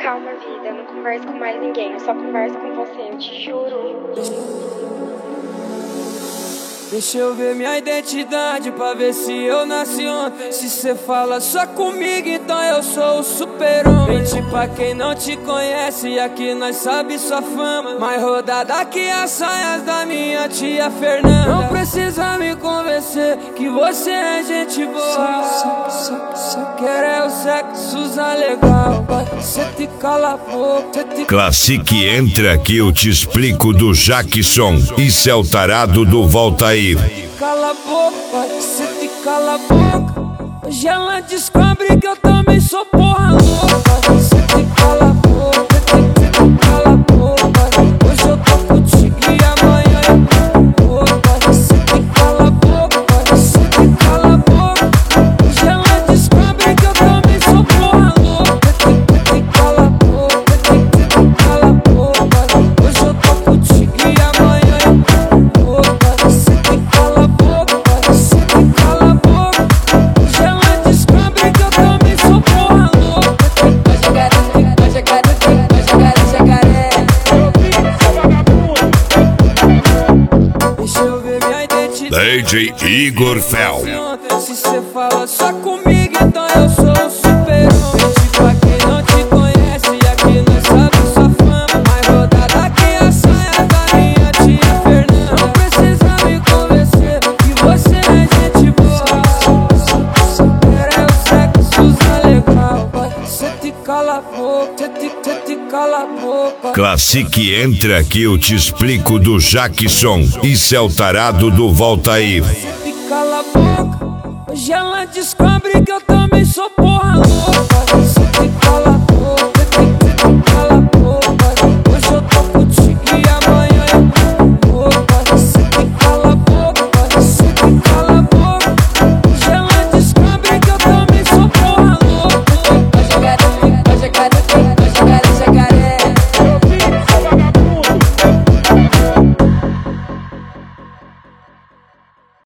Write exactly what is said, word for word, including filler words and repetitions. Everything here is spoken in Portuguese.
Calma, vida, eu não converso com mais ninguém, eu só converso com você, eu te juro. Deixa eu ver minha identidade pra ver se eu nasci ontem. Se cê fala só comigo, então eu sou o super-homem. Mente pra quem não te conhece, aqui nós sabe sua fama. Mais rodada que as saias da minha tia Fernanda. Não precisa me convencer que você é gente boa. Só, só, só, só quero é o sexo usar legal. Cê te cala a boca, te... Classique, entra aqui, eu te explico do Jackson. Isso é o tarado do Voltaí. Cala a boca, cê te cala a boca. Hoje ela descobre que eu também sou porra louca. Cê te cala a boca, cê te cala a boca. Hoje eu tô contigo e amanhã eu tô boca. Cê te cala a boca, cê te cala a boca. Hoje ela descobre que eu também sou porra louca. Cê te cala a boca, cê te cala a boca. Hoje eu tô contigo e amanhã eu tô boca. D J Igor Fel. Se cê fala só comigo, então eu sou o super-homem. Pra quem não te conhece, aqui nós sabe sua fama. Mais rodada que a saia da minha tia Fernanda. Não precisa me convencer que você é gente boa. Só quero é o sexo usar legal. Cê te cala a boca, cê te, cê te cala a boca. Classique, entra aqui, eu te explico do Jackson. Isso é o tarado do Voltaí. Cê te cala a boca. Hoje ela descobre que eu também sou porra louca. Cê te cala